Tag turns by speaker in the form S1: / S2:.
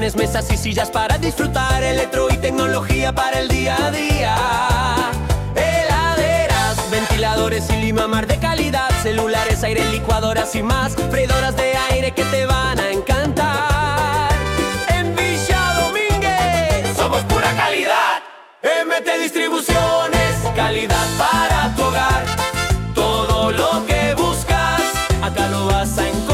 S1: Televisiones, mesas y sillas para disfrutar, electro y tecnología para el día a día. Heladeras, ventiladores y Limamar de calidad, celulares, aire, licuadoras y más, freidoras de aire que te van a encantar. En Villa Domínguez somos pura calidad. MT Distribuciones, calidad para tu hogar. Todo lo que buscas, acá lo vas a encontrar.